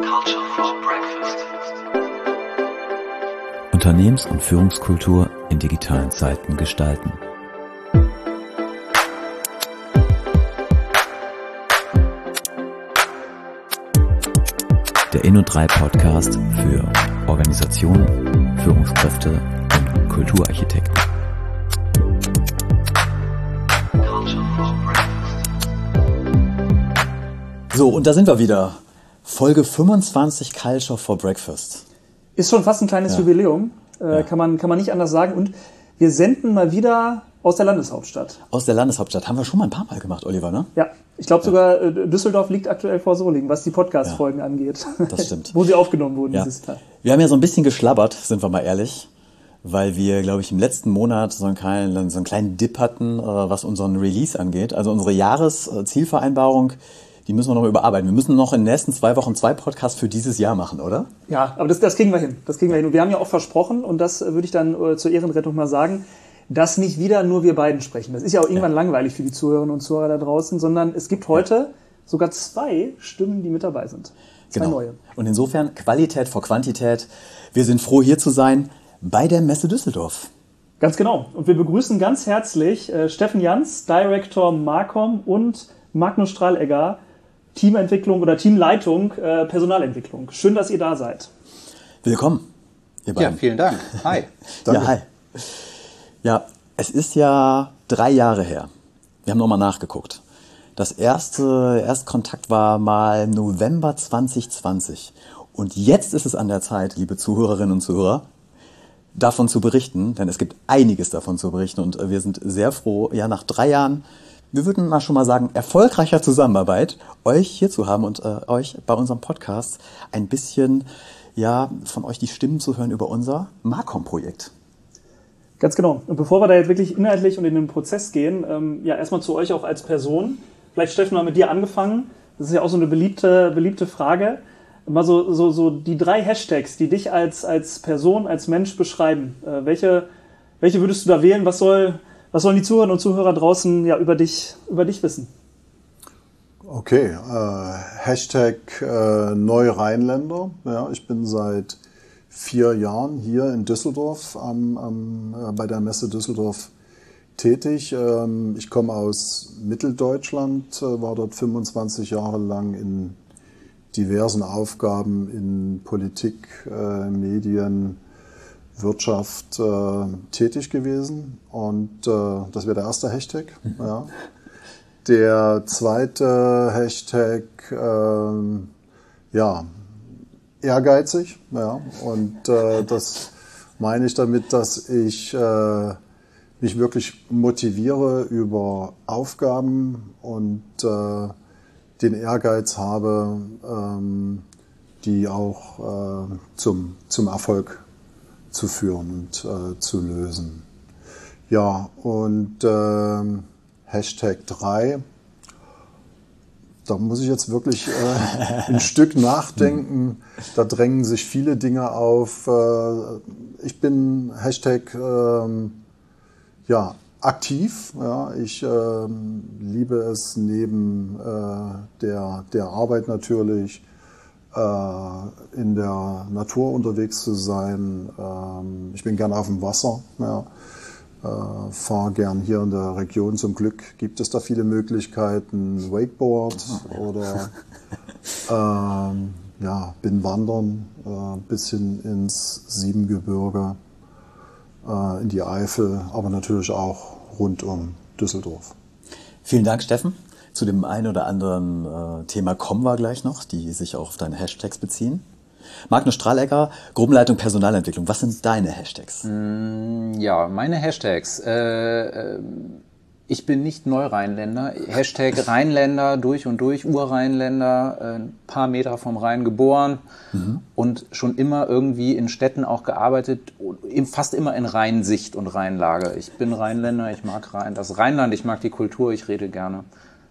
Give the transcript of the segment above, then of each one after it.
Culture for Breakfast. Unternehmens- und Führungskultur in digitalen Zeiten gestalten. Der Inno3 Podcast für Organisationen, Führungskräfte und Kulturarchitekten. Culture for Breakfast. So, und da sind wir wieder. Folge 25 Culture for Breakfast. Ist schon fast ein kleines Jubiläum, kann man nicht anders sagen. Und wir senden mal wieder aus der Landeshauptstadt. Aus der Landeshauptstadt. Haben wir schon mal ein paar Mal gemacht, Oliver, ne? Ja, ich glaube sogar Düsseldorf liegt aktuell vor Solingen, was die Podcast-Folgen angeht. Das stimmt. Wo sie aufgenommen wurden Ja. dieses Jahr. Wir haben ja so ein bisschen geschlabbert, sind wir mal ehrlich, weil wir, glaube ich, im letzten Monat so einen kleinen Dip hatten, was unseren Release angeht. Also unsere Jahreszielvereinbarung, die müssen wir noch mal überarbeiten. Wir müssen noch in den nächsten 2 Wochen 2 Podcasts für dieses Jahr machen, oder? Ja, aber das kriegen wir hin. Und wir haben ja auch versprochen, und das würde ich dann zur Ehrenrettung mal sagen, dass nicht wieder nur wir beiden sprechen. Das ist ja auch irgendwann langweilig für die Zuhörerinnen und Zuhörer da draußen, sondern es gibt heute sogar 2 Stimmen, die mit dabei sind. 2 neue. Und insofern Qualität vor Quantität. Wir sind froh, hier zu sein bei der Messe Düsseldorf. Ganz genau. Und wir begrüßen ganz herzlich Steffen Jans, Director Marcom, und Magnus Strahlegger, Teamentwicklung oder Teamleitung, Personalentwicklung. Schön, dass ihr da seid. Willkommen, ihr beiden. Ja, vielen Dank. Hi. Ja, hi. Ja, es ist ja 3 Jahre her. Wir haben nochmal nachgeguckt. Das erste Kontakt war mal November 2020. Und jetzt ist es an der Zeit, liebe Zuhörerinnen und Zuhörer, davon zu berichten, denn es gibt einiges davon zu berichten. Und wir sind sehr froh, ja, nach 3 Jahren, wir würden mal schon mal sagen, erfolgreicher Zusammenarbeit, euch hier zu haben und euch bei unserem Podcast ein bisschen, ja, von euch die Stimmen zu hören über unser Marcom-Projekt. Ganz genau. Und bevor wir da jetzt wirklich inhaltlich und in den Prozess gehen, erstmal zu euch auch als Person. Vielleicht, Steffen, mal mit dir angefangen. Das ist ja auch so eine beliebte Frage. Mal so die 3 Hashtags, die dich als Person, als Mensch beschreiben. Welche würdest du da wählen? Was sollen die Zuhörerinnen und Zuhörer draußen über dich wissen? Okay, Hashtag Neurheinländer. Ja, ich bin seit 4 Jahren hier in Düsseldorf bei der Messe Düsseldorf tätig. Ich komme aus Mitteldeutschland, war dort 25 Jahre lang in diversen Aufgaben in Politik, Medien, Wirtschaft tätig gewesen. Und das wäre der erste Hashtag. Ja. Der zweite Hashtag, ehrgeizig, ja, und das meine ich damit, dass ich mich wirklich motiviere über Aufgaben und den Ehrgeiz habe, die auch zum Erfolg zu führen und zu lösen. Ja, und Hashtag 3, da muss ich jetzt wirklich ein Stück nachdenken. Da drängen sich viele Dinge auf. Ich bin Hashtag aktiv. Ja. Ich liebe es neben der Arbeit natürlich in der Natur unterwegs zu sein. Ich bin gerne auf dem Wasser. Ja. Fahre gern hier in der Region. Zum Glück gibt es da viele Möglichkeiten. Wakeboard oder bin wandern bis hin ins Siebengebirge, in die Eifel, aber natürlich auch rund um Düsseldorf. Vielen Dank, Steffen. Zu dem einen oder anderen Thema kommen wir gleich noch, die sich auch auf deine Hashtags beziehen. Magnus Strahlegger, Gruppenleitung Personalentwicklung. Was sind deine Hashtags? Ja, meine Hashtags. Ich bin nicht Neurheinländer. Hashtag Rheinländer durch und durch, Urrheinländer, ein paar Meter vom Rhein geboren und schon immer irgendwie in Städten auch gearbeitet, fast immer in Rheinsicht und Rheinlage. Ich bin Rheinländer, ich mag das Rheinland, ich mag die Kultur, ich rede gerne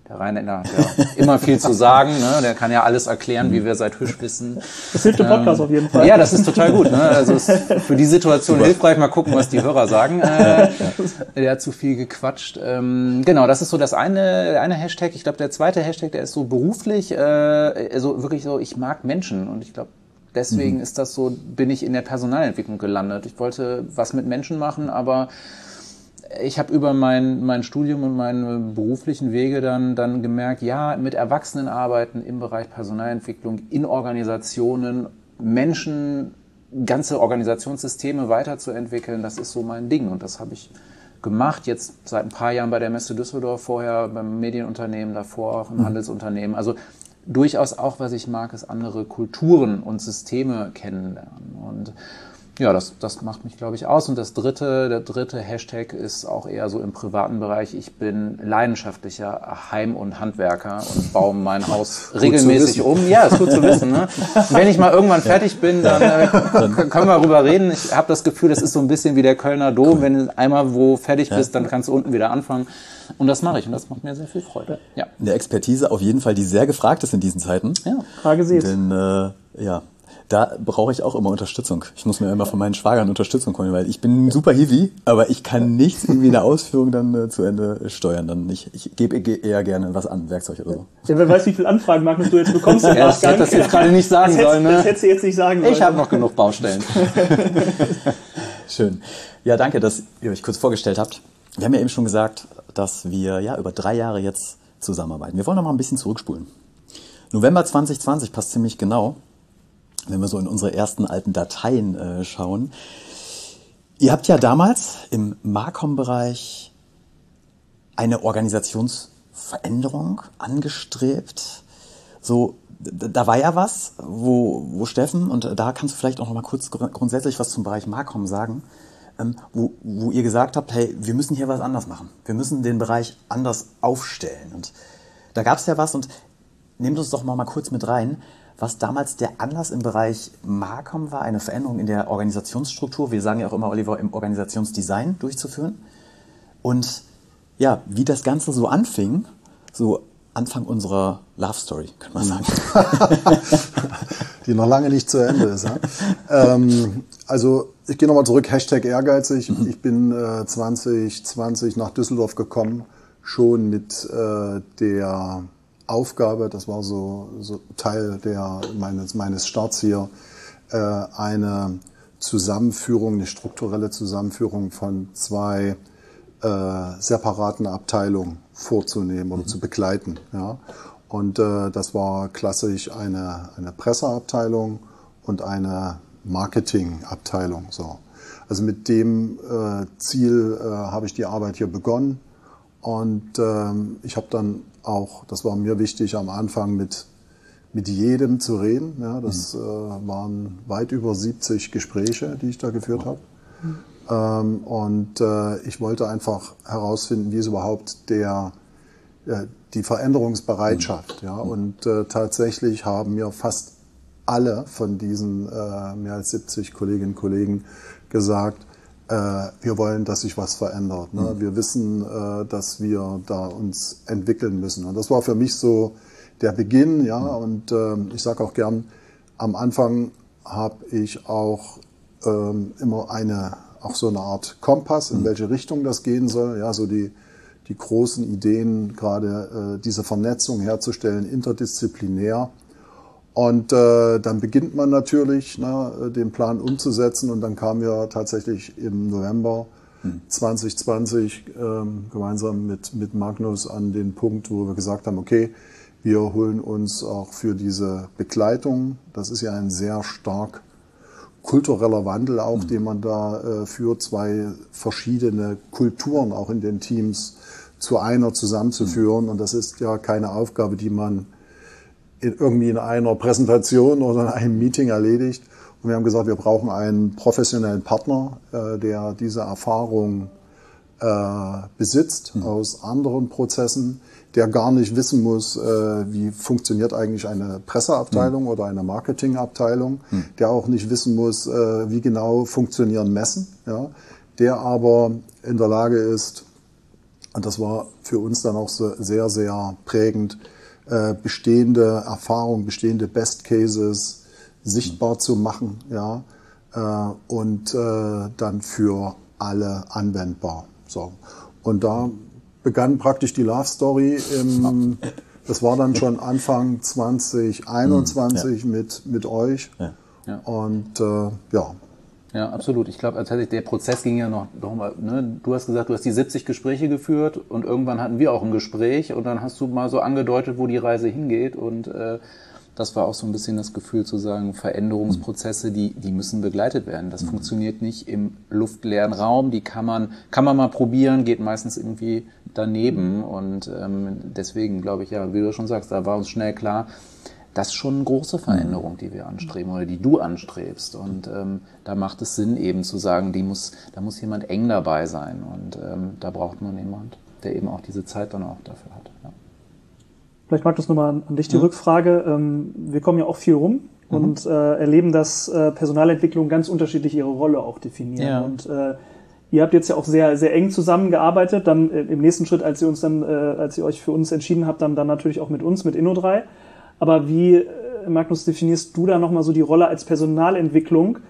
Der Rheinländer hat ja immer viel zu sagen, ne? Der kann ja alles erklären, wie wir seit Hüsch wissen. Das hilft im Podcast auf jeden Fall. Ja, das ist total gut. Ne? Also ist für die Situation hilfreich. Mal gucken, was die Hörer sagen. Der hat zu viel gequatscht. Genau, das ist so der eine Hashtag. Ich glaube, der zweite Hashtag, der ist so beruflich, also wirklich so, ich mag Menschen. Und ich glaube, deswegen ist das so, bin ich in der Personalentwicklung gelandet. Ich wollte was mit Menschen machen, aber ich habe über mein Studium und meine beruflichen Wege dann gemerkt, ja, mit Erwachsenen arbeiten im Bereich Personalentwicklung, in Organisationen, Menschen, ganze Organisationssysteme weiterzuentwickeln, das ist so mein Ding. Und das habe ich gemacht, jetzt seit ein paar Jahren bei der Messe Düsseldorf, vorher beim Medienunternehmen, davor auch im Handelsunternehmen. Also durchaus auch, was ich mag, ist andere Kulturen und Systeme kennenlernen. Und ja, das macht mich, glaube ich, aus. Und der dritte Hashtag ist auch eher so im privaten Bereich. Ich bin leidenschaftlicher Heim- und Handwerker und baue mein Haus regelmäßig um. Ja, ist gut zu wissen. Ne? Wenn ich mal irgendwann fertig bin, dann können wir darüber reden. Ich habe das Gefühl, das ist so ein bisschen wie der Kölner Dom. Wenn du einmal wo fertig bist, dann kannst du unten wieder anfangen. Und das mache ich und das macht mir sehr viel Freude. Ja. Eine Expertise auf jeden Fall, die sehr gefragt ist in diesen Zeiten. Ja. Frage Sie es. Denn da brauche ich auch immer Unterstützung. Ich muss mir immer von meinen Schwagern Unterstützung holen, weil ich bin super Hiwi, aber ich kann nichts irgendwie in der Ausführung dann zu Ende steuern. Dann nicht. Ich gebe eher gerne was an, Werkzeug oder so. Ja, wer weiß, wie viele Anfragen, Magnus, du jetzt bekommst im Das hätte das jetzt gerade nicht sagen sollen. Ne? Das hättest du jetzt nicht sagen sollen. Ich habe noch genug Baustellen. Schön. Ja, danke, dass ihr euch kurz vorgestellt habt. Wir haben ja eben schon gesagt, dass wir über 3 Jahre jetzt zusammenarbeiten. Wir wollen noch mal ein bisschen zurückspulen. November 2020 passt ziemlich genau, wenn wir so in unsere ersten alten Dateien schauen. Ihr habt ja damals im Marcom-Bereich eine Organisationsveränderung angestrebt. So, da war ja was, wo Steffen, und da kannst du vielleicht auch noch mal kurz grundsätzlich was zum Bereich Marcom sagen, wo ihr gesagt habt, hey, wir müssen hier was anders machen. Wir müssen den Bereich anders aufstellen. Und da gab es ja was, und nehmt uns doch mal kurz mit rein, was damals der Anlass im Bereich Marcom war, eine Veränderung in der Organisationsstruktur, wir sagen ja auch immer, Oliver, im Organisationsdesign durchzuführen. Und ja, wie das Ganze so anfing, so Anfang unserer Love Story, könnte man sagen. Die noch lange nicht zu Ende ist. Ja? Also ich gehe nochmal zurück, Hashtag ehrgeizig. Ich bin 2020 nach Düsseldorf gekommen, schon mit der Aufgabe, das war so Teil meines Starts hier, eine Zusammenführung, eine strukturelle Zusammenführung von 2 separaten Abteilungen vorzunehmen oder zu begleiten. Ja. Und das war klassisch eine Presseabteilung und eine Marketingabteilung. So. Also mit dem Ziel habe ich die Arbeit hier begonnen. Und ich habe dann auch, das war mir wichtig, am Anfang mit jedem zu reden. Ja, das waren weit über 70 Gespräche, die ich da geführt habe. Und ich wollte einfach herausfinden, wie ist überhaupt die Veränderungsbereitschaft. Ja? Und tatsächlich haben mir fast alle von diesen mehr als 70 Kolleginnen und Kollegen gesagt, wir wollen, dass sich was verändert. Ne? Wir wissen, dass wir da uns entwickeln müssen. Und das war für mich so der Beginn. Ja? Und ich sage auch gern, am Anfang habe ich auch immer auch so eine Art Kompass, in welche Richtung das gehen soll. Ja, so die großen Ideen, gerade diese Vernetzung herzustellen, interdisziplinär. Und dann beginnt man natürlich, den Plan umzusetzen. Und dann kamen wir tatsächlich im November 2020 gemeinsam mit Magnus an den Punkt, wo wir gesagt haben, okay, wir holen uns auch für diese Begleitung, das ist ja ein sehr stark kultureller Wandel auch, den man da führt, 2 verschiedene Kulturen auch in den Teams zu einer zusammenzuführen. Und das ist ja keine Aufgabe, die man irgendwie in einer Präsentation oder in einem Meeting erledigt. Und wir haben gesagt, wir brauchen einen professionellen Partner, der diese Erfahrung besitzt aus anderen Prozessen, der gar nicht wissen muss, wie funktioniert eigentlich eine Presseabteilung oder eine Marketingabteilung, der auch nicht wissen muss, wie genau funktionieren Messen, ja, der aber in der Lage ist, Und das war für uns dann auch so sehr, sehr prägend, bestehende Erfahrungen, bestehende Best Cases sichtbar zu machen, ja, und dann für alle anwendbar. So. Und da begann praktisch die Love Story das war dann schon Anfang 2021 mit euch. Ja. Ja. Und ja. Ja, absolut. Ich glaube, tatsächlich, der Prozess ging ja noch mal, ne? Du hast gesagt, du hast die 70 Gespräche geführt und irgendwann hatten wir auch ein Gespräch und dann hast du mal so angedeutet, wo die Reise hingeht und das war auch so ein bisschen das Gefühl zu sagen, Veränderungsprozesse, die müssen begleitet werden. Das funktioniert nicht im luftleeren Raum, die kann man mal probieren, geht meistens irgendwie daneben und deswegen glaube ich, ja, wie du schon sagst, da war uns schnell klar, das ist schon eine große Veränderung, die wir anstreben oder die du anstrebst. Und da macht es Sinn eben zu sagen, da muss jemand eng dabei sein. Und da braucht man jemand, der eben auch diese Zeit dann auch dafür hat. Ja. Vielleicht Markus nochmal an dich die Rückfrage. Wir kommen ja auch viel rum und erleben, dass Personalentwicklung ganz unterschiedlich ihre Rolle auch definieren. Ja. Und ihr habt jetzt ja auch sehr, sehr eng zusammengearbeitet. Dann im nächsten Schritt, als ihr euch für uns entschieden habt, dann natürlich auch mit uns, mit Inno3. Aber wie, Magnus, definierst du da nochmal so die Rolle als Personalentwicklung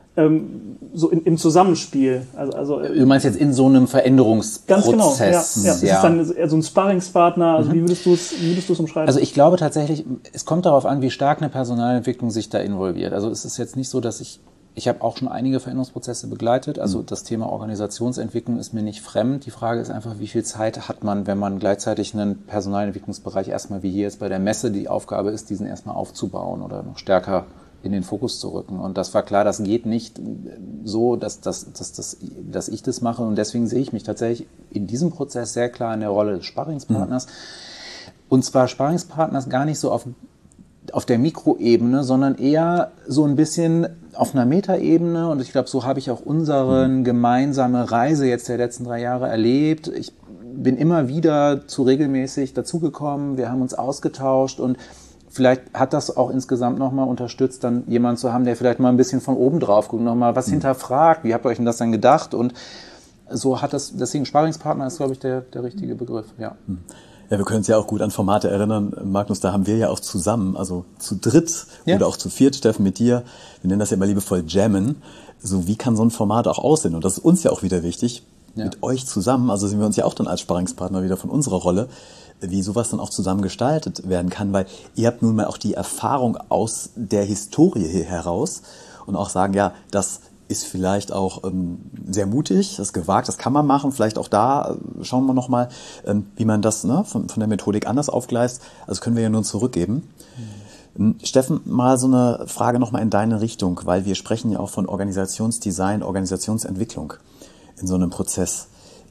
so im Zusammenspiel? Also, Du meinst jetzt in so einem Veränderungsprozess? Ganz genau, ja. Ist es dann eher so ein Sparringspartner? Also wie würdest du es umschreiben? Also ich glaube tatsächlich, es kommt darauf an, wie stark eine Personalentwicklung sich da involviert. Also es ist jetzt nicht so, dass ich habe auch schon einige Veränderungsprozesse begleitet. Also das Thema Organisationsentwicklung ist mir nicht fremd. Die Frage ist einfach, wie viel Zeit hat man, wenn man gleichzeitig einen Personalentwicklungsbereich erstmal wie hier jetzt bei der Messe die Aufgabe ist, diesen erstmal aufzubauen oder noch stärker in den Fokus zu rücken. Und das war klar, das geht nicht so, dass ich das mache. Und deswegen sehe ich mich tatsächlich in diesem Prozess sehr klar in der Rolle des Sparringspartners. Und zwar Sparringspartners gar nicht so auf der Mikroebene, sondern eher so ein bisschen auf einer Metaebene. Und ich glaube, so habe ich auch unsere gemeinsame Reise jetzt der letzten 3 Jahre erlebt. Ich bin immer wieder regelmäßig dazugekommen. Wir haben uns ausgetauscht und vielleicht hat das auch insgesamt nochmal unterstützt, dann jemanden zu haben, der vielleicht mal ein bisschen von oben drauf guckt, nochmal was hinterfragt. Wie habt ihr euch denn das dann gedacht? Und so hat das, deswegen Sparringspartner ist, glaube ich, der richtige Begriff, ja. Ja, wir können uns ja auch gut an Formate erinnern, Magnus, da haben wir ja auch zusammen, also zu dritt oder auch zu viert, Steffen, mit dir, wir nennen das ja immer liebevoll Jammen, so wie kann so ein Format auch aussehen? Und das ist uns ja auch wieder wichtig, mit euch zusammen, also sehen wir uns ja auch dann als Sparringspartner wieder von unserer Rolle, wie sowas dann auch zusammen gestaltet werden kann, weil ihr habt nun mal auch die Erfahrung aus der Historie hier heraus und auch sagen, ja, das ist vielleicht auch sehr mutig, das ist gewagt, das kann man machen. Vielleicht auch da schauen wir nochmal, wie man das von der Methodik anders aufgleist. Also können wir ja nur zurückgeben. Steffen, mal so eine Frage nochmal in deine Richtung, weil wir sprechen ja auch von Organisationsdesign, Organisationsentwicklung in so einem Prozess.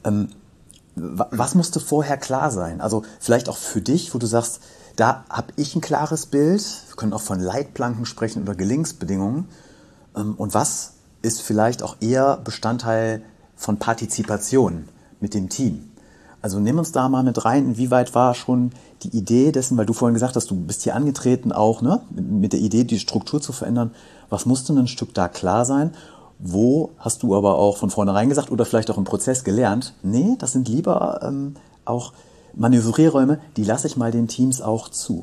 Was musste vorher klar sein? Also vielleicht auch für dich, wo du sagst, da habe ich ein klares Bild. Wir können auch von Leitplanken sprechen oder Gelingensbedingungen. Und was ist vielleicht auch eher Bestandteil von Partizipation mit dem Team. Also nimm uns da mal mit rein, inwieweit war schon die Idee dessen, weil du vorhin gesagt hast, du bist hier angetreten auch, ne, mit der Idee, die Struktur zu verändern. Was musste ein Stück da klar sein? Wo hast du aber auch von vornherein gesagt oder vielleicht auch im Prozess gelernt, nee, das sind lieber auch Manövrierräume, die lasse ich mal den Teams auch zu?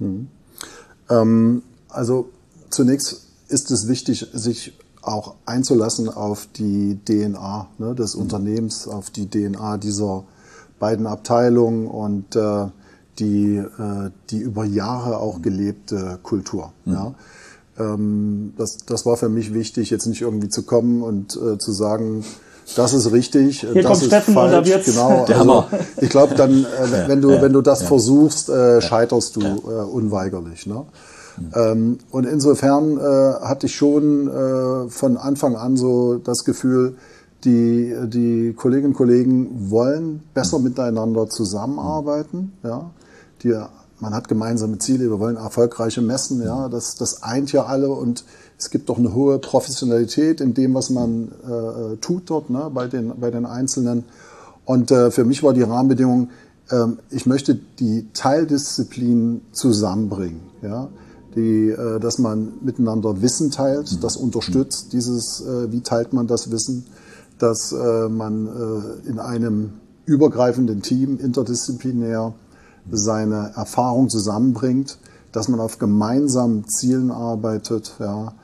Also zunächst ist es wichtig, sich auch einzulassen auf die DNA des Unternehmens, auf die DNA dieser beiden Abteilungen und die über Jahre auch gelebte Kultur. Ja. Das war für mich wichtig, jetzt nicht irgendwie zu kommen und zu sagen, das ist richtig, hier das kommt ist Steffen falsch. Und ab jetzt. Genau. Also, ich glaube, dann, wenn du das versuchst, scheiterst du unweigerlich. Ne? Und insofern hatte ich schon von Anfang an so das Gefühl, die Kolleginnen und Kollegen wollen besser miteinander zusammenarbeiten. Ja? Man hat gemeinsame Ziele, wir wollen erfolgreiche Messen. Ja? Das eint ja alle und es gibt doch eine hohe Professionalität in dem, was man tut dort, ne? bei den Einzelnen. Und für mich war die Rahmenbedingung, ich möchte die Teildisziplinen zusammenbringen. Ja? Dass man miteinander Wissen teilt, das unterstützt wie teilt man das Wissen, dass man in einem übergreifenden Team, interdisziplinär, seine Erfahrung zusammenbringt, dass man auf gemeinsamen Zielen arbeitet, ja,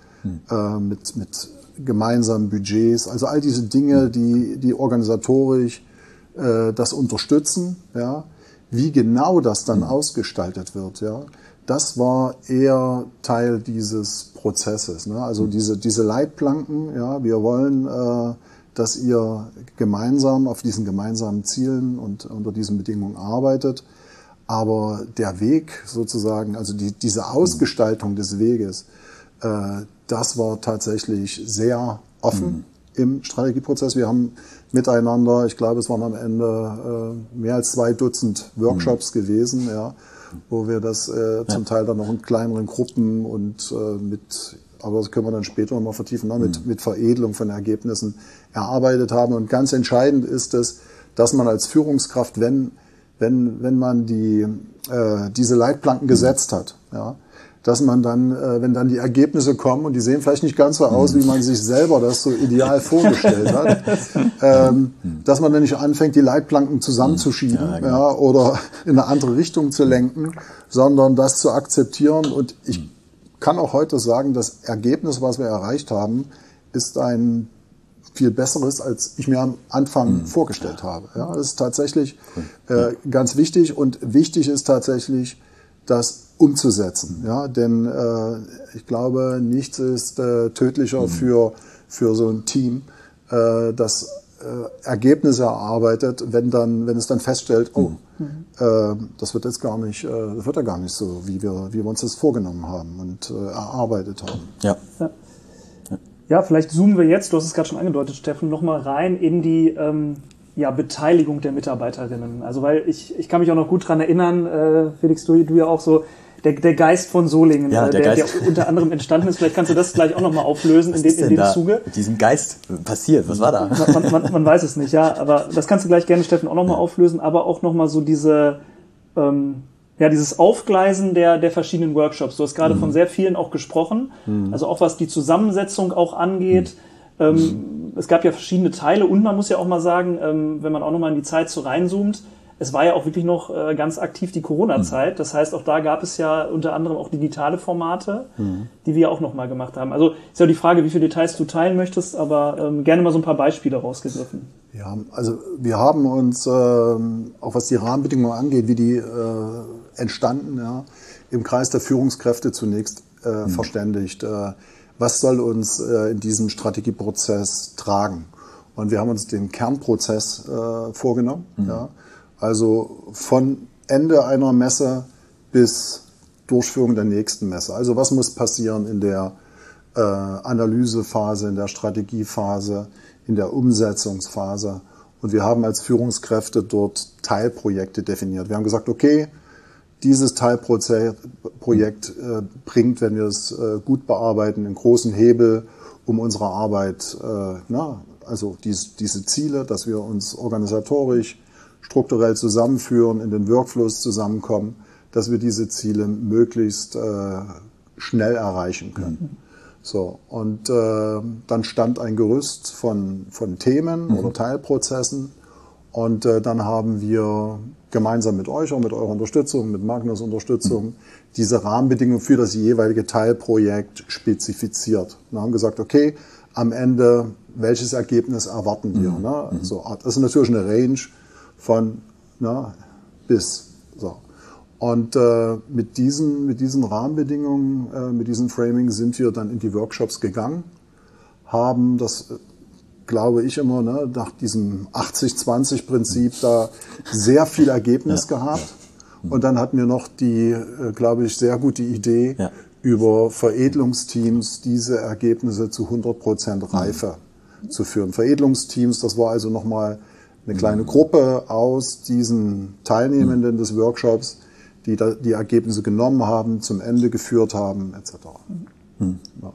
mit gemeinsamen Budgets, also all diese Dinge, die organisatorisch das unterstützen, ja. Wie genau das dann ausgestaltet wird, ja, das war eher Teil dieses Prozesses, ne? Also diese Leitplanken, ja, wir wollen, dass ihr gemeinsam auf diesen gemeinsamen Zielen und unter diesen Bedingungen arbeitet. Aber der Weg sozusagen, also diese Ausgestaltung des Weges, das war tatsächlich sehr offen im Strategieprozess. Wir haben miteinander, ich glaube, es waren am Ende mehr als 2 Dutzend Workshops gewesen, ja, wo wir das zum Teil dann noch in kleineren Gruppen und aber das können wir dann später nochmal vertiefen, mit Veredelung von Ergebnissen erarbeitet haben. Und ganz entscheidend ist es, dass man als Führungskraft, wenn man diese Leitplanken gesetzt hat, ja, dass man dann, wenn dann die Ergebnisse kommen und die sehen vielleicht nicht ganz so aus, wie man sich selber das so ideal vorgestellt hat, dass man dann nicht anfängt, die Leitplanken zusammenzuschieben, ja, oder in eine andere Richtung zu lenken, sondern das zu akzeptieren. Und ich kann auch heute sagen, das Ergebnis, was wir erreicht haben, ist ein viel besseres, als ich mir am Anfang vorgestellt habe. Ja, das ist tatsächlich ganz wichtig, und wichtig ist tatsächlich, das umzusetzen. Ja, denn ich glaube, nichts ist tödlicher für so ein Team, das Ergebnisse erarbeitet, wenn es dann feststellt, das wird jetzt gar nicht, das wird ja gar nicht so, wie wir uns das vorgenommen haben und erarbeitet haben. Ja. Ja, vielleicht zoomen wir jetzt, du hast es gerade schon angedeutet, Steffen, nochmal rein in die Beteiligung der Mitarbeiterinnen. Also weil ich kann mich auch noch gut dran erinnern, Felix, du ja auch so, der Geist von Solingen, der unter anderem entstanden ist. Vielleicht kannst du das gleich auch nochmal auflösen in dem Zuge. Mit diesem Geist passiert, was war da? Man weiß es nicht, ja, aber das kannst du gleich gerne, Steffen, auch nochmal auflösen, aber auch nochmal so dieses Aufgleisen der verschiedenen Workshops. Du hast gerade von sehr vielen auch gesprochen, also auch was die Zusammensetzung auch angeht. Es gab ja verschiedene Teile, und man muss ja auch mal sagen, wenn man auch nochmal in die Zeit so reinzoomt, es war ja auch wirklich noch ganz aktiv die Corona-Zeit. Das heißt, auch da gab es ja unter anderem auch digitale Formate, die wir auch nochmal gemacht haben. Also ist ja die Frage, wie viele Details du teilen möchtest, aber gerne mal so ein paar Beispiele rausgegriffen. Ja, also wir haben uns, auch was die Rahmenbedingungen angeht, wie die entstanden, ja, im Kreis der Führungskräfte zunächst verständigt. Was soll uns in diesem Strategieprozess tragen? Und wir haben uns den Kernprozess vorgenommen. Ja. Also von Ende einer Messe bis Durchführung der nächsten Messe. Also was muss passieren in der Analysephase, in der Strategiephase, in der Umsetzungsphase. Und wir haben als Führungskräfte dort Teilprojekte definiert. Wir haben gesagt, okay, dieses Teilprojekt bringt, wenn wir es gut bearbeiten, einen großen Hebel, um unsere Arbeit, also diese Ziele, dass wir uns organisatorisch, strukturell zusammenführen, in den Workflows zusammenkommen, dass wir diese Ziele möglichst schnell erreichen können. So, und dann stand ein Gerüst von Themen oder Teilprozessen, und dann haben wir gemeinsam mit euch, auch mit eurer Unterstützung, mit Magnus' Unterstützung, diese Rahmenbedingungen für das jeweilige Teilprojekt spezifiziert. Wir haben gesagt, okay, am Ende, welches Ergebnis erwarten wir? Ne? Also, das ist natürlich eine Range von bis. So. Und mit diesen Rahmenbedingungen, mit diesem Framing sind wir dann in die Workshops gegangen, haben das, glaube ich immer, nach diesem 80-20-Prinzip da sehr viel Ergebnis gehabt. Und dann hatten wir noch die, glaube ich, sehr gute Idee, über Veredelungsteams diese Ergebnisse zu 100% Reife zu führen. Veredelungsteams, das war also nochmal eine kleine Gruppe aus diesen Teilnehmenden des Workshops, die die Ergebnisse genommen haben, zum Ende geführt haben, etc. Ja.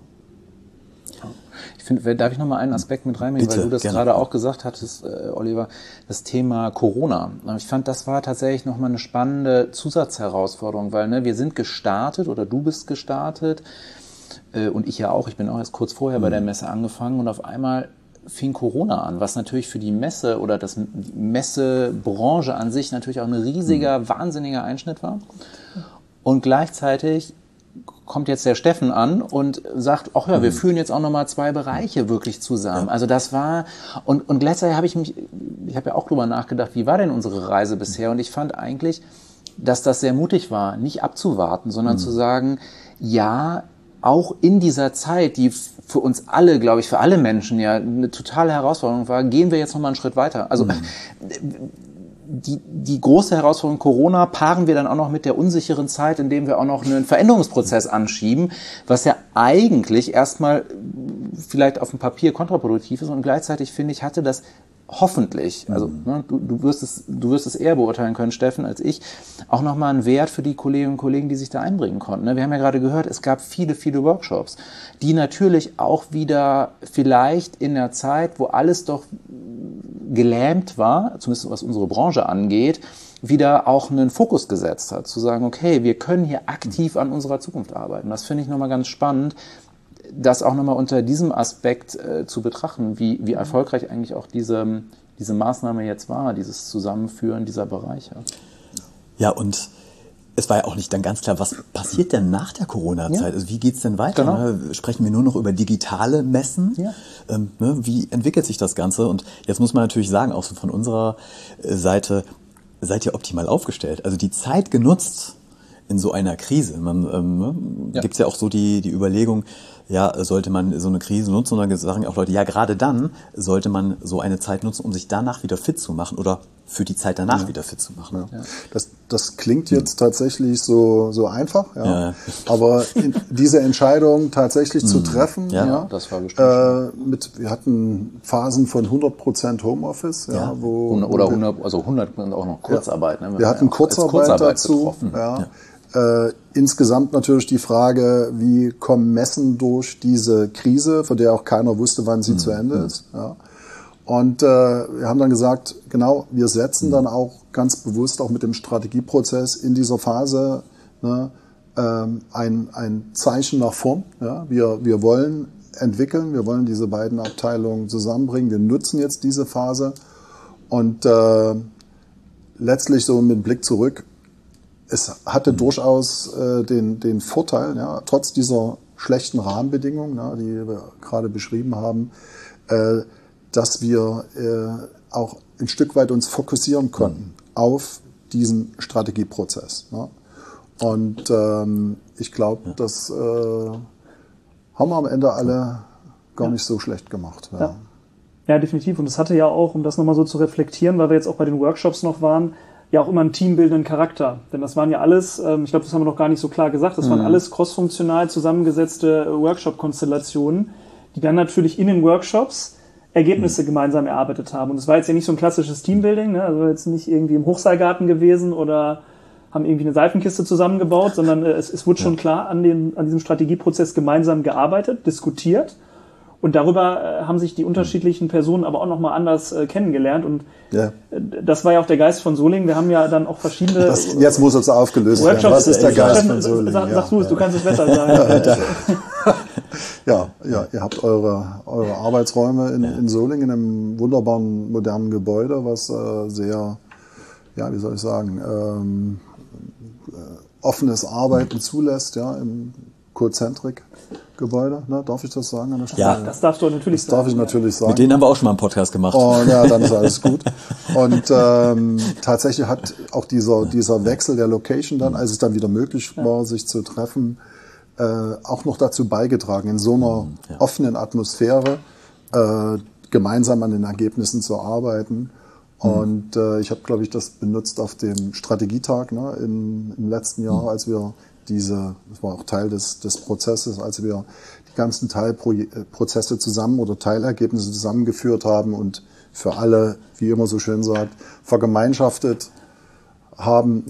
Ich finde, darf ich noch mal einen Aspekt mit reinbringen, weil du das gerade auch gesagt hattest, Oliver, das Thema Corona. Ich fand, das war tatsächlich noch mal eine spannende Zusatzherausforderung, weil wir sind gestartet, oder du bist gestartet, und ich ja auch, ich bin auch erst kurz vorher bei der Messe angefangen, und auf einmal fing Corona an, was natürlich für die Messe oder die Messebranche an sich natürlich auch ein riesiger, wahnsinniger Einschnitt war. Und gleichzeitig kommt jetzt der Steffen an und sagt, ach ja, wir führen jetzt auch nochmal 2 Bereiche wirklich zusammen. Also das war, und gleichzeitig habe ich habe ja auch drüber nachgedacht, wie war denn unsere Reise bisher? Und ich fand eigentlich, dass das sehr mutig war, nicht abzuwarten, sondern zu sagen, ja, auch in dieser Zeit, die für uns alle, glaube ich, für alle Menschen ja eine totale Herausforderung war, gehen wir jetzt nochmal einen Schritt weiter. Also die große Herausforderung Corona paaren wir dann auch noch mit der unsicheren Zeit, indem wir auch noch einen Veränderungsprozess anschieben, was ja eigentlich erstmal vielleicht auf dem Papier kontraproduktiv ist und gleichzeitig, finde ich, hatte das hoffentlich, also ne, du wirst es eher beurteilen können, Steffen, als ich, auch nochmal einen Wert für die Kolleginnen und Kollegen, die sich da einbringen konnten. Ne? Wir haben ja gerade gehört, es gab viele, viele Workshops, die natürlich auch wieder vielleicht in der Zeit, wo alles doch gelähmt war, zumindest was unsere Branche angeht, wieder auch einen Fokus gesetzt hat, zu sagen, okay, wir können hier aktiv an unserer Zukunft arbeiten. Das finde ich nochmal ganz spannend, das auch nochmal unter diesem Aspekt zu betrachten, wie erfolgreich eigentlich auch diese Maßnahme jetzt war, dieses Zusammenführen dieser Bereiche. Ja, und es war ja auch nicht dann ganz klar, was passiert denn nach der Corona-Zeit? Ja. Also wie geht's denn weiter? Genau. Ne? Sprechen wir nur noch über digitale Messen? Ja. Ne? Wie entwickelt sich das Ganze? Und jetzt muss man natürlich sagen, auch so von unserer Seite, seid ihr optimal aufgestellt. Also die Zeit genutzt in so einer Krise. Gibt's ja auch so die Überlegung, ja, sollte man so eine Krise nutzen? Und dann sagen auch Leute, ja, gerade dann sollte man so eine Zeit nutzen, um sich danach wieder fit zu machen oder für die Zeit danach wieder fit zu machen. Ja. Das klingt jetzt tatsächlich so einfach, ja. Aber diese Entscheidung tatsächlich zu treffen, das war bestimmt wir hatten Phasen von 100% Homeoffice, wo oder 100 und auch noch Kurzarbeit. Ne? Wir hatten Kurzarbeit dazu. Betroffen. Insgesamt natürlich die Frage, wie kommen Messen durch diese Krise, von der auch keiner wusste, wann sie zu Ende ist. Ja. Und wir haben dann gesagt, genau, wir setzen dann auch ganz bewusst auch mit dem Strategieprozess in dieser Phase ein Zeichen nach vorn. Ja. Wir wollen entwickeln, wir wollen diese beiden Abteilungen zusammenbringen, wir nutzen jetzt diese Phase und letztlich so mit Blick zurück, es hatte durchaus den Vorteil, trotz dieser schlechten Rahmenbedingungen, die wir gerade beschrieben haben, dass wir auch ein Stück weit uns fokussieren konnten auf diesen Strategieprozess. Und ich glaube, das haben wir am Ende alle gar nicht so schlecht gemacht. Ja, definitiv. Und das hatte ja auch, um das nochmal so zu reflektieren, weil wir jetzt auch bei den Workshops noch waren, ja auch immer einen teambildenden Charakter. Denn das waren ja alles, ich glaube, das haben wir noch gar nicht so klar gesagt, das waren alles crossfunktional zusammengesetzte Workshop-Konstellationen, die dann natürlich in den Workshops Ergebnisse gemeinsam erarbeitet haben. Und es war jetzt ja nicht so ein klassisches Teambuilding, ne? Also jetzt nicht irgendwie im Hochseilgarten gewesen oder haben irgendwie eine Seifenkiste zusammengebaut, sondern es wurde schon klar an diesem Strategieprozess gemeinsam gearbeitet, diskutiert. Und darüber haben sich die unterschiedlichen Personen aber auch nochmal anders kennengelernt. Und das war ja auch der Geist von Solingen. Wir haben ja dann auch verschiedene... Jetzt muss es aufgelöst werden. Was ist der Geist von Solingen? Sag du es, du kannst es besser sagen. Ja, ihr habt eure Arbeitsräume in Solingen, in einem wunderbaren, modernen Gebäude, was sehr, wie soll ich sagen, offenes Arbeiten zulässt, im Co-Centric-Gebäude, ne? Darf ich das sagen an der Stelle? Ja, das darfst du natürlich sagen. Das darf ich natürlich sagen. Mit denen haben wir auch schon mal einen Podcast gemacht. Und ja, dann ist alles gut. Und tatsächlich hat auch dieser Wechsel der Location dann, als es dann wieder möglich war, sich zu treffen, auch noch dazu beigetragen, in so einer offenen Atmosphäre gemeinsam an den Ergebnissen zu arbeiten. Und ich habe, glaube ich, das benutzt auf dem Strategietag im letzten Jahr, als wir das war auch Teil des Prozesses, als wir die ganzen Teilprozesse zusammen oder Teilergebnisse zusammengeführt haben und für alle, wie immer so schön sagt, vergemeinschaftet haben.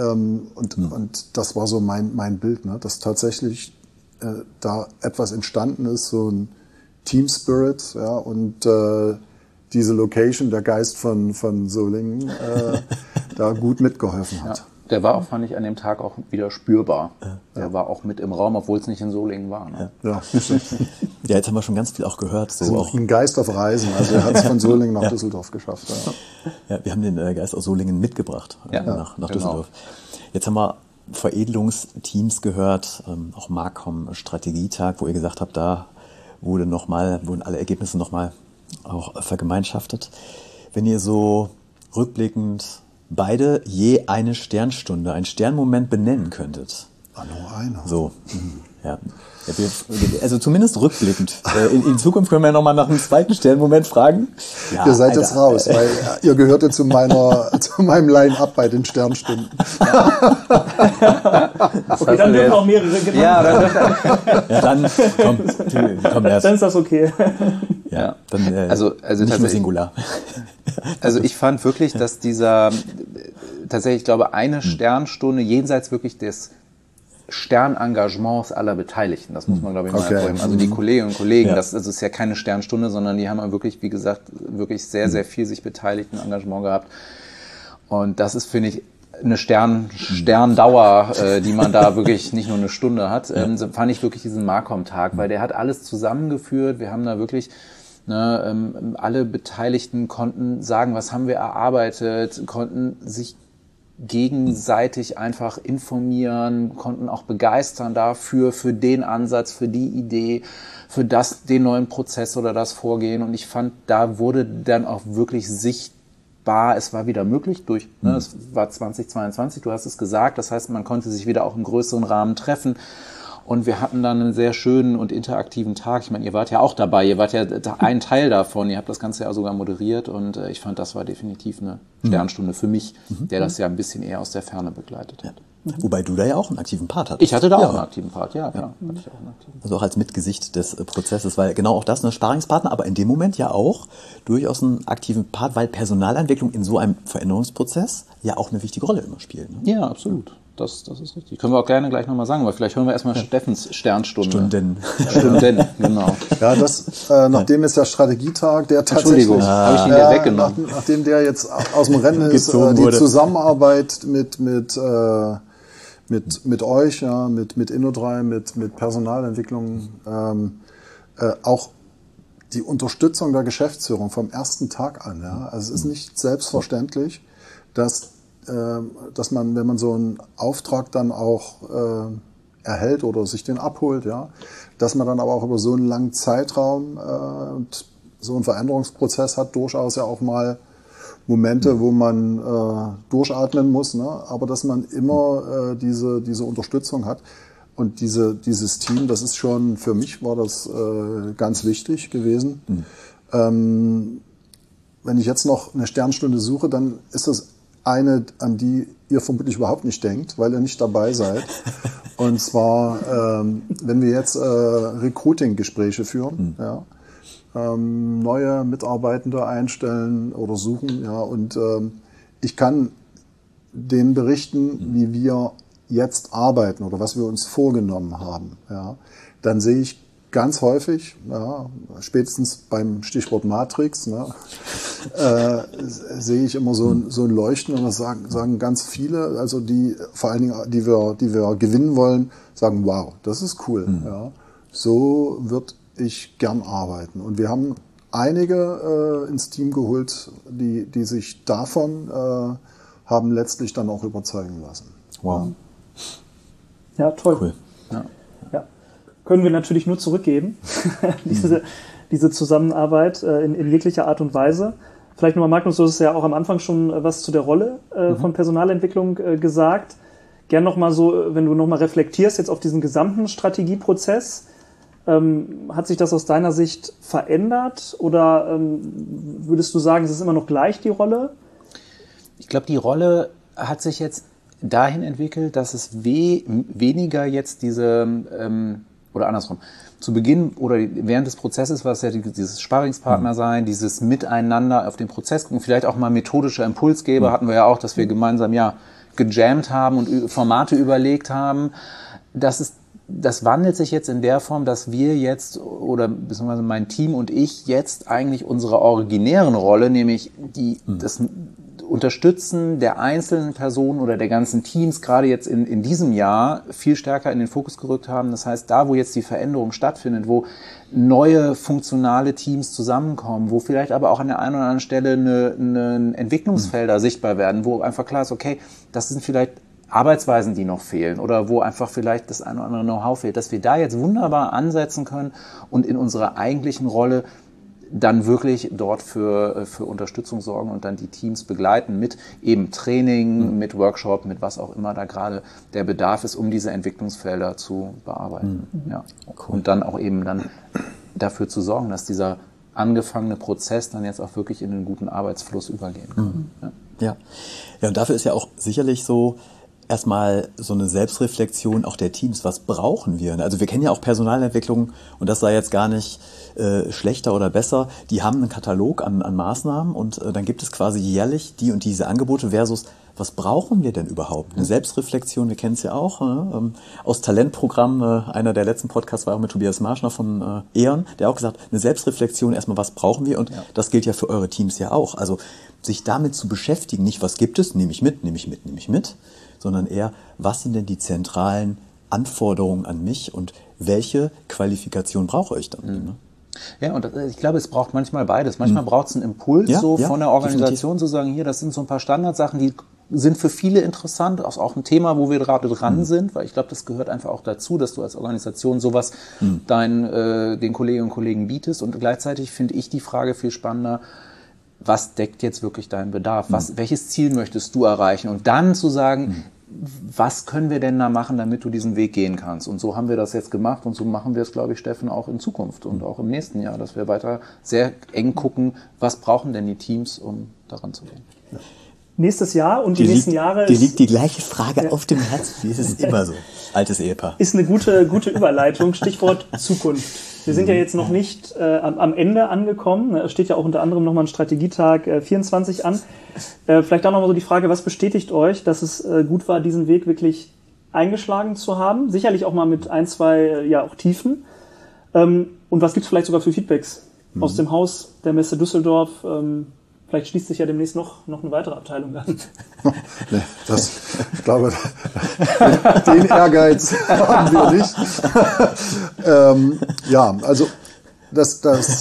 Und das war so mein Bild, ne, dass tatsächlich da etwas entstanden ist, so ein Team Spirit, und diese Location, der Geist von Solingen, da gut mitgeholfen hat. Ja. Der war auch, fand ich, an dem Tag auch wieder spürbar. Der war auch mit im Raum, obwohl es nicht in Solingen war. Ne? Ja. Ja, jetzt haben wir schon ganz viel auch gehört. So Also auch, ein Geist auf Reisen. Also er hat es von Solingen nach Düsseldorf geschafft. Ja. ja, wir haben den Geist aus Solingen mitgebracht nach genau. Düsseldorf. Jetzt haben wir Veredelungsteams gehört, auch Marcom Strategietag, wo ihr gesagt habt, da wurden alle Ergebnisse nochmal auch vergemeinschaftet. Wenn ihr so rückblickend beide je eine Sternstunde, einen Sternmoment benennen könntet. Nur einer. So, ja. Also zumindest rückblickend. In Zukunft können wir ja nochmal nach einem zweiten Sternmoment fragen. Ja, Ihr seid jetzt raus, weil ihr gehörte zu meinem Line-Up bei den Sternstunden. Okay, dann dürfen auch mehrere genannt. Ja, dann komm erst. Dann ist das okay. Ja, dann Also nicht nur tatsächlich- Singular. Also ich fand wirklich, dass tatsächlich, ich glaube, eine Sternstunde jenseits wirklich des Sternengagements aller Beteiligten, das muss man, glaube ich, mal Okay. hervorheben. Also die Kolleginnen und Kollegen, Ja. das ist ja keine Sternstunde, sondern die haben wirklich, wie gesagt, wirklich sehr, sehr viel sich beteiligt und Engagement gehabt. Und das ist, finde ich, eine Sterndauer, die man da wirklich nicht nur eine Stunde hat. So fand ich wirklich diesen Marcom-Tag, weil der hat alles zusammengeführt. Wir haben da wirklich alle Beteiligten konnten sagen, was haben wir erarbeitet, konnten sich gegenseitig einfach informieren, konnten auch begeistern dafür, für den Ansatz, für die Idee, für den neuen Prozess oder das Vorgehen. Und ich fand, da wurde dann auch wirklich sichtbar, es war wieder möglich es war 2022, du hast es gesagt, das heißt, man konnte sich wieder auch im größeren Rahmen treffen. Und wir hatten dann einen sehr schönen und interaktiven Tag. Ich meine, ihr wart ja auch dabei, ihr wart ja ein Teil davon, ihr habt das Ganze ja sogar moderiert und ich fand, das war definitiv eine Sternstunde für mich, der das ja ein bisschen eher aus der Ferne begleitet hat. Wobei du da ja auch einen aktiven Part hattest. Ich hatte da auch einen aktiven Part, ja, klar. Hatte ich auch einen aktiven. Also auch als Mitgesicht des Prozesses, weil genau auch das ein Sparingspartner, aber in dem Moment ja auch durchaus einen aktiven Part, weil Personalentwicklung in so einem Veränderungsprozess ja auch eine wichtige Rolle immer spielt. Ne? Ja, absolut. Das ist richtig. Können wir auch gerne gleich nochmal sagen, weil vielleicht hören wir erstmal Steffens Sternstunde. Stunden. Stunden, genau. Ja, nachdem ist der Strategietag, der tatsächlich, Entschuldigung, habe ich ihn dir weggenommen. nachdem der jetzt aus dem Rennen ist, Gezogen die wurde. Zusammenarbeit mit euch, ja, mit Inno3, mit Personalentwicklung, auch die Unterstützung der Geschäftsführung vom ersten Tag an. Ja. Also es ist nicht selbstverständlich, dass man, wenn man so einen Auftrag dann auch erhält oder sich den abholt, ja, dass man dann aber auch über so einen langen Zeitraum und so einen Veränderungsprozess hat, durchaus ja auch mal Momente, wo man durchatmen muss, ne? Aber dass man immer diese Unterstützung hat. Und dieses Team, das ist schon, für mich war das ganz wichtig gewesen. Wenn ich jetzt noch eine Sternstunde suche, dann ist das eine, an die ihr vermutlich überhaupt nicht denkt, weil ihr nicht dabei seid. Und zwar, wenn wir jetzt Recruiting-Gespräche führen, ja, neue Mitarbeitende einstellen oder suchen, ja, und ich kann denen berichten, wie wir jetzt arbeiten oder was wir uns vorgenommen haben, ja, dann sehe ich ganz häufig, ja, spätestens beim Stichwort Matrix, ne, sehe ich immer so ein Leuchten und das sagen ganz viele, also die vor allen Dingen, die wir gewinnen wollen, sagen, wow, das ist cool. Ja. So würde ich gern arbeiten. Und wir haben einige ins Team geholt, die sich davon haben letztlich dann auch überzeugen lassen. Wow. Ja, toll. Cool. Ja. Können wir natürlich nur zurückgeben, diese Zusammenarbeit in jeglicher Art und Weise. Vielleicht nochmal, Magnus, du hast ja auch am Anfang schon was zu der Rolle von Personalentwicklung gesagt. Gern nochmal so, wenn du nochmal reflektierst jetzt auf diesen gesamten Strategieprozess, hat sich das aus deiner Sicht verändert oder würdest du sagen, es ist immer noch gleich die Rolle? Ich glaube, die Rolle hat sich jetzt dahin entwickelt, dass es weniger jetzt diese, oder andersrum, zu Beginn oder während des Prozesses war es ja dieses Sparringspartner sein, dieses Miteinander auf den Prozess gucken, vielleicht auch mal methodischer Impulsgeber hatten wir ja auch, dass wir gemeinsam gejammt haben und Formate überlegt haben. Das wandelt sich jetzt in der Form, dass wir jetzt, oder beziehungsweise mein Team und ich jetzt eigentlich unsere originären Rolle, nämlich Unterstützen der einzelnen Personen oder der ganzen Teams gerade jetzt in diesem Jahr viel stärker in den Fokus gerückt haben. Das heißt, da, wo jetzt die Veränderung stattfindet, wo neue funktionale Teams zusammenkommen, wo vielleicht aber auch an der einen oder anderen Stelle eine Entwicklungsfelder sichtbar werden, wo einfach klar ist, okay, das sind vielleicht Arbeitsweisen, die noch fehlen oder wo einfach vielleicht das eine oder andere Know-how fehlt, dass wir da jetzt wunderbar ansetzen können und in unserer eigentlichen Rolle dann wirklich dort für Unterstützung sorgen und dann die Teams begleiten mit eben Training, mit Workshop, mit was auch immer da gerade der Bedarf ist, um diese Entwicklungsfelder zu bearbeiten. Ja. Und dann auch eben dann dafür zu sorgen, dass dieser angefangene Prozess dann jetzt auch wirklich in einen guten Arbeitsfluss übergehen kann. Ja, und dafür ist ja auch sicherlich so, erstmal so eine Selbstreflexion auch der Teams. Was brauchen wir? Also wir kennen ja auch Personalentwicklung und das sei jetzt gar nicht schlechter oder besser. Die haben einen Katalog an Maßnahmen und dann gibt es quasi jährlich die und diese Angebote versus was brauchen wir denn überhaupt? Eine Selbstreflexion, wir kennen es ja auch, aus Talentprogramm, einer der letzten Podcasts war auch mit Tobias Marschner von E.ON, der auch gesagt, eine Selbstreflexion, erstmal was brauchen wir und das gilt ja für eure Teams ja auch. Also sich damit zu beschäftigen, nicht was gibt es, nehme ich mit, sondern eher, was sind denn die zentralen Anforderungen an mich und welche Qualifikation brauche ich dann? Ne? Ja, und ich glaube, es braucht manchmal beides. Manchmal braucht es einen Impuls von der Organisation zu sagen, hier, das sind so ein paar Standardsachen, die sind für viele interessant, ist auch ein Thema, wo wir gerade dran sind, weil ich glaube, das gehört einfach auch dazu, dass du als Organisation sowas den Kolleginnen und Kollegen bietest und gleichzeitig finde ich die Frage viel spannender, was deckt jetzt wirklich deinen Bedarf? Welches Ziel möchtest du erreichen? Und dann zu sagen, was können wir denn da machen, damit du diesen Weg gehen kannst? Und so haben wir das jetzt gemacht und so machen wir es, glaube ich, Steffen, auch in Zukunft und auch im nächsten Jahr, dass wir weiter sehr eng gucken, was brauchen denn die Teams, um daran zu gehen. Ja. Nächstes Jahr und die nächsten Jahre... Dir liegt die gleiche Frage auf dem Herzen, wie es ist immer so. Altes Ehepaar. Ist eine gute Überleitung, Stichwort Zukunft. Wir sind ja jetzt noch nicht am Ende angekommen. Es steht ja auch unter anderem nochmal ein Strategietag 24 an. Vielleicht auch nochmal so die Frage, was bestätigt euch, dass es gut war, diesen Weg wirklich eingeschlagen zu haben? Sicherlich auch mal mit ein, zwei auch Tiefen. Und was gibt es vielleicht sogar für Feedbacks aus dem Haus der Messe Düsseldorf? Vielleicht schließt sich ja demnächst noch eine weitere Abteilung an. Nee, ich glaube, den Ehrgeiz haben wir nicht. Ja, also das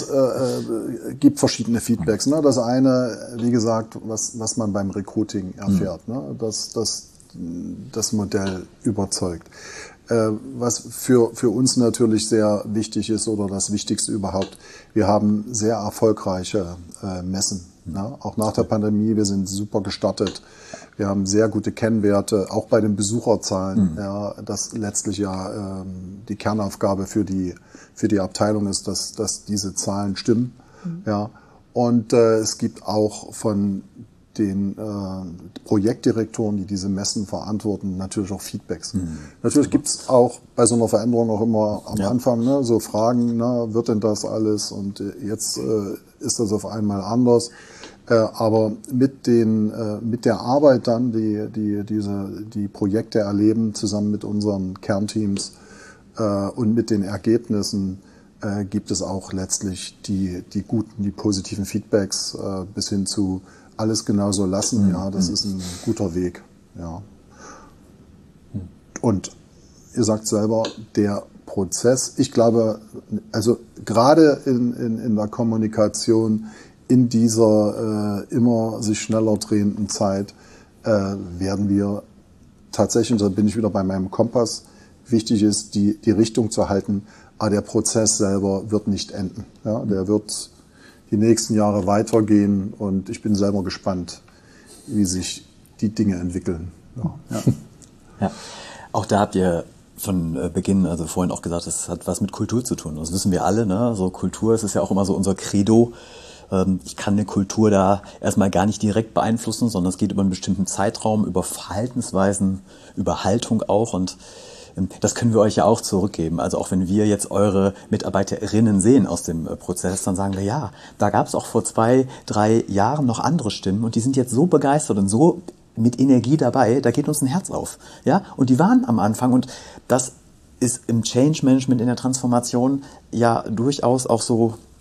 gibt verschiedene Feedbacks. Ne? Das eine, wie gesagt, was man beim Recruiting erfährt, ne? dass das Modell überzeugt. Was für uns natürlich sehr wichtig ist oder das Wichtigste überhaupt, wir haben sehr erfolgreiche Messen. Ja, auch nach der Pandemie, wir sind super gestartet. Wir haben sehr gute Kennwerte, auch bei den Besucherzahlen. Ja, das letztlich ja die Kernaufgabe für die Abteilung ist, dass diese Zahlen stimmen. Ja, und es gibt auch von den Projektdirektoren, die diese Messen verantworten, natürlich auch Feedbacks. Natürlich gibt's auch bei so einer Veränderung auch immer am Anfang so Fragen, wird denn das alles und jetzt ist das auf einmal anders. Aber mit der Arbeit dann, die Projekte erleben, zusammen mit unseren Kernteams und mit den Ergebnissen, gibt es auch letztlich die guten, die positiven Feedbacks bis hin zu alles genauso lassen. Ja, das ist ein guter Weg. Ja. Und ihr sagt selber, der Prozess, ich glaube, also gerade in der Kommunikation, in dieser immer sich schneller drehenden Zeit werden wir tatsächlich, und da bin ich wieder bei meinem Kompass, wichtig ist, die Richtung zu halten, aber der Prozess selber wird nicht enden. Ja, der wird die nächsten Jahre weitergehen und ich bin selber gespannt, wie sich die Dinge entwickeln. Ja. Auch da habt ihr von Beginn, also vorhin auch gesagt, das hat was mit Kultur zu tun. Das wissen wir alle, ne? So Kultur, es ist ja auch immer so unser Credo. Ich kann eine Kultur da erstmal gar nicht direkt beeinflussen, sondern es geht über einen bestimmten Zeitraum, über Verhaltensweisen, über Haltung auch und das können wir euch ja auch zurückgeben. Also auch wenn wir jetzt eure Mitarbeiterinnen sehen aus dem Prozess, dann sagen wir, ja, da gab es auch vor 2-3 Jahren noch andere Stimmen und die sind jetzt so begeistert und so mit Energie dabei, da geht uns ein Herz auf. Ja? Und die waren am Anfang und das ist im Change Management, in der Transformation ja durchaus auch so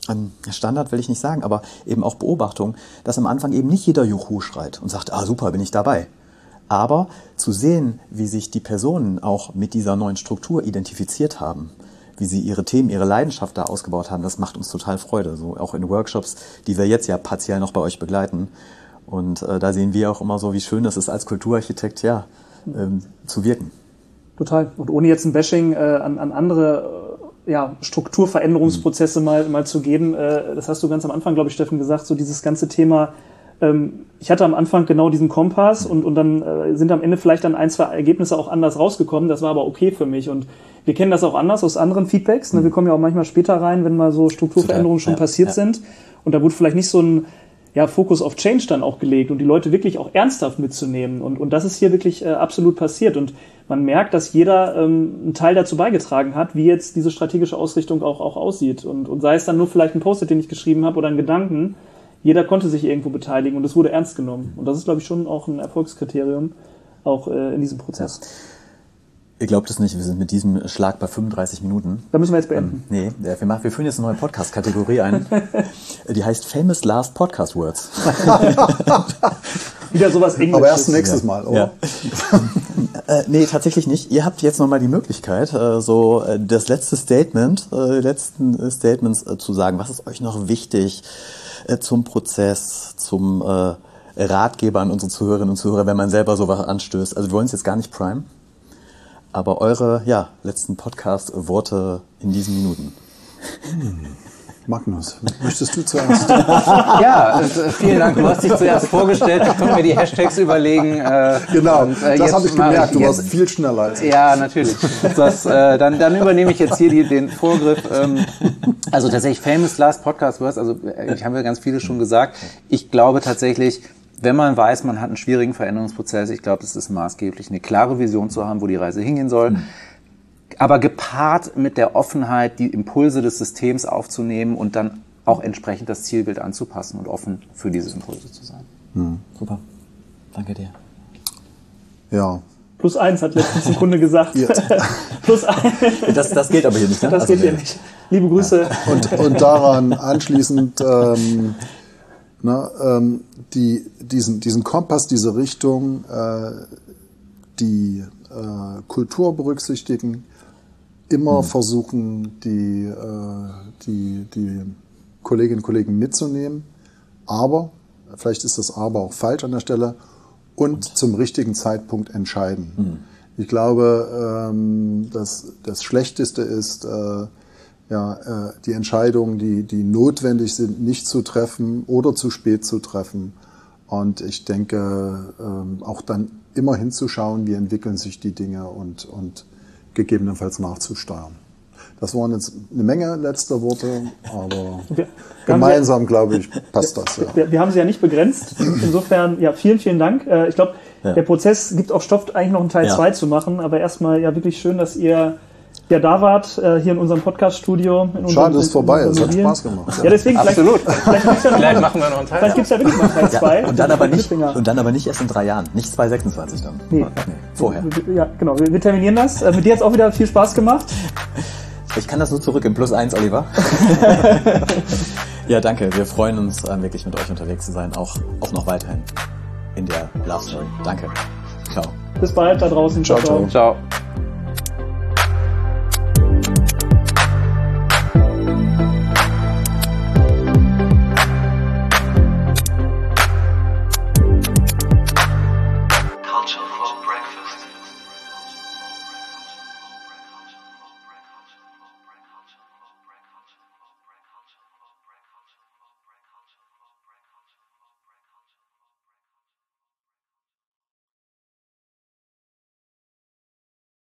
Standard will ich nicht sagen, aber eben auch Beobachtung, dass am Anfang eben nicht jeder Juhu schreit und sagt, super, bin ich dabei. Aber zu sehen, wie sich die Personen auch mit dieser neuen Struktur identifiziert haben, wie sie ihre Themen, ihre Leidenschaft da ausgebaut haben, das macht uns total Freude. So auch in Workshops, die wir jetzt ja partiell noch bei euch begleiten. Und da sehen wir auch immer so, wie schön es ist, als Kulturarchitekt zu wirken. Total. Und ohne jetzt ein Bashing an andere Strukturveränderungsprozesse mal zu geben, das hast du ganz am Anfang, glaube ich, Steffen, gesagt, so dieses ganze Thema, ich hatte am Anfang genau diesen Kompass und dann sind am Ende vielleicht dann 1, 2 Ergebnisse auch anders rausgekommen, das war aber okay für mich und wir kennen das auch anders aus anderen Feedbacks, ne? Wir kommen ja auch manchmal später rein, wenn mal so Strukturveränderungen schon passiert sind und da wurde vielleicht nicht so ein Fokus auf Change dann auch gelegt und die Leute wirklich auch ernsthaft mitzunehmen und das ist hier wirklich absolut passiert und man merkt, dass jeder einen Teil dazu beigetragen hat, wie jetzt diese strategische Ausrichtung auch aussieht und sei es dann nur vielleicht ein Post-it, den ich geschrieben habe oder einen Gedanken, jeder konnte sich irgendwo beteiligen und es wurde ernst genommen. Und das ist, glaube ich, schon auch ein Erfolgskriterium, auch in diesem Prozess. Ja. Ihr glaubt es nicht, wir sind mit diesem Schlag bei 35 Minuten. Da müssen wir jetzt beenden. Nee, wir führen jetzt eine neue Podcast-Kategorie ein. Die heißt Famous Last Podcast Words. Wieder sowas Englisches. Aber erst nächstes Mal, oder? Ja. Nee, tatsächlich nicht. Ihr habt jetzt nochmal die Möglichkeit, das letzten Statements zu sagen. Was ist euch noch wichtig zum Prozess, zum Ratgeber an unsere Zuhörerinnen und Zuhörer, wenn man selber sowas anstößt? Also wir wollen es jetzt gar nicht prime, aber eure letzten Podcast-Worte in diesen Minuten. Magnus, möchtest du zuerst? Ja, vielen Dank. Du hast dich zuerst vorgestellt. Ich konnte mir die Hashtags überlegen. Genau, das habe ich gemerkt. Du warst viel schneller als ich. Ja, natürlich. Dann übernehme ich jetzt hier den Vorgriff. Also tatsächlich Famous Last Podcast Words. Also ich habe ja ganz viele schon gesagt. Ich glaube tatsächlich, wenn man weiß, man hat einen schwierigen Veränderungsprozess, ich glaube, es ist maßgeblich, eine klare Vision zu haben, wo die Reise hingehen soll. Aber gepaart mit der Offenheit, die Impulse des Systems aufzunehmen und dann auch entsprechend das Zielbild anzupassen und offen für diese Impulse zu sein. Super. Danke dir. Ja. +1 hat letztens ein Kunde gesagt. Ja. +1. Das geht aber hier nicht. Ne? Das geht hier nicht. Liebe Grüße. Und daran anschließend diesen Kompass, diese Richtung, die Kultur berücksichtigen, immer versuchen, die Kolleginnen und Kollegen mitzunehmen, aber, vielleicht ist das aber auch falsch an der Stelle, und zum richtigen Zeitpunkt entscheiden. Ich glaube, das Schlechteste ist, die Entscheidungen, die notwendig sind, nicht zu treffen oder zu spät zu treffen. Und ich denke, auch dann immer hinzuschauen, wie entwickeln sich die Dinge und gegebenenfalls nachzusteuern. Das waren jetzt eine Menge letzter Worte, aber gemeinsam, glaube ich, passt das. Ja. Wir haben sie ja nicht begrenzt. Insofern, vielen, vielen Dank. Ich glaube, der Prozess gibt auch Stoff, eigentlich noch einen Teil 2 zu machen. Aber erstmal wirklich schön, dass ihr da wart, hier in unserem Podcast-Studio. Schade, dass es vorbei ist. Hat Spaß gemacht. Ja, deswegen, absolut. Vielleicht machen wir noch einen Teil. Vielleicht gibt es ja wirklich noch Teil 2. Und dann aber nicht erst in 3 Jahren. Nicht 2026 dann. Nee. Vorher. Ja, genau. Wir terminieren das. Mit dir hat es auch wieder viel Spaß gemacht. Ich kann das nur zurück in +1, Oliver. Ja, danke. Wir freuen uns, wirklich mit euch unterwegs zu sein. Auch noch weiterhin in der Love Story. Danke. Ciao. Bis bald da draußen. Ciao, ciao. Ciao.